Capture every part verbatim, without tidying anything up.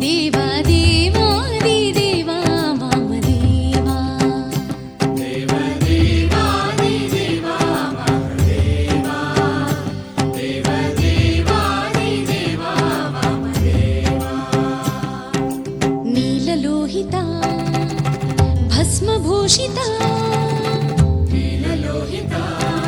भस्मभूषिता नीललोहिता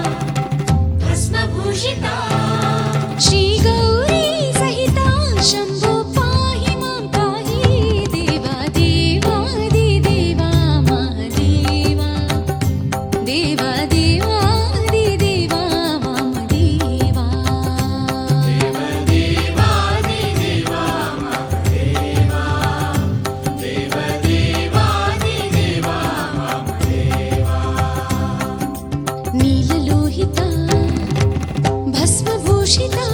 भस्मभूषिता श्रीगौरी सहिता शंभो पाहि मां पाहि देवा देवादिदेवा महादेवा देवा देवादिदेवा वामदेवा देवा देवादिदेवा महादेवा देवा देवादिदेवा वामदेवा नीललोहिता भस्मभूषिता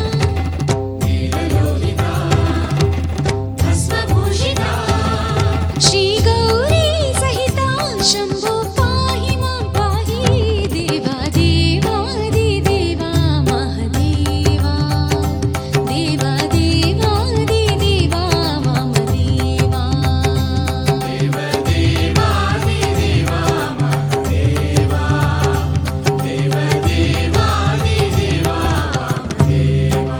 नीललोहिता भस्मभूषिता श्रीगौरी सहिता शंभो पाहि मां पाहि देवा देवादिदेवा महादेवा देवा देवादिदेवा वामदेवा देवा देवादिदेवा महादेवा देवा देवादिदेवा वामदेवा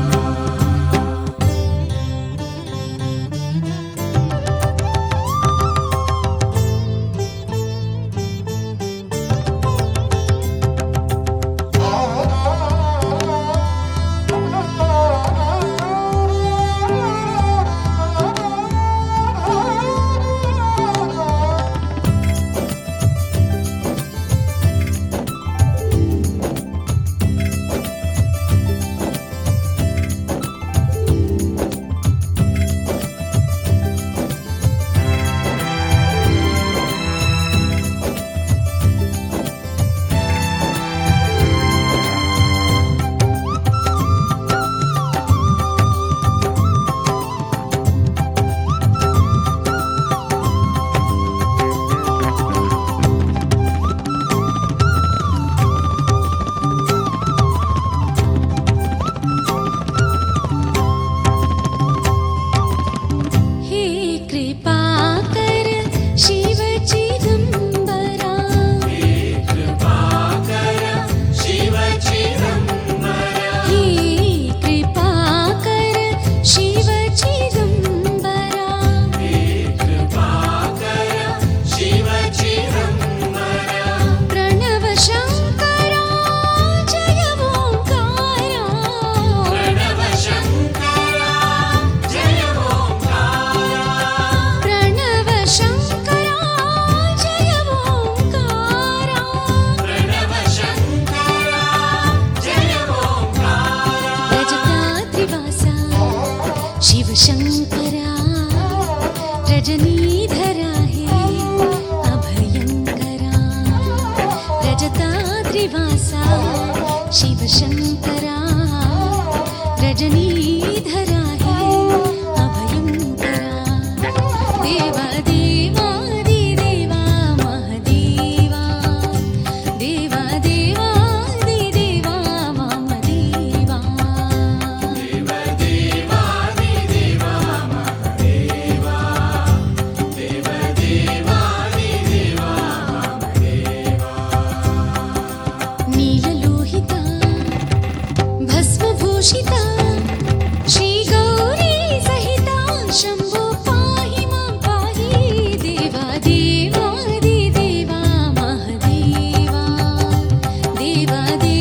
हे कृपाकर शिव चिदंबरा हे कृपाकर शिव चिदंबरा हे कृपाकर शिव चिदंबरा हे कृपाकर शिव चिदंबरा प्रणव शंकरा जय ओंकारा प्रणव शंकरा जय ओंकारा प्रणव शंकरा जय ओंकारा प्रणव शंकरा जय ओंकारा रजताद्रिवासा शिव शंकरा रजनीधरा हे अभयंकरा रजताद्रिवासा शिव शंकरा रजनीधरा हे अभयंकरा देवा देवादिदेवा महादेवा देवा देवादिदेवा वामदेवा देवा देवादिदेवा महादेवा देवा देवादिदेवा वामदेवा नीललोहिता भस्मभूषिता श्रीगौरी सहिता शंभो पाहि मां पाहि देवा देवादिदेवा महादेवा देवा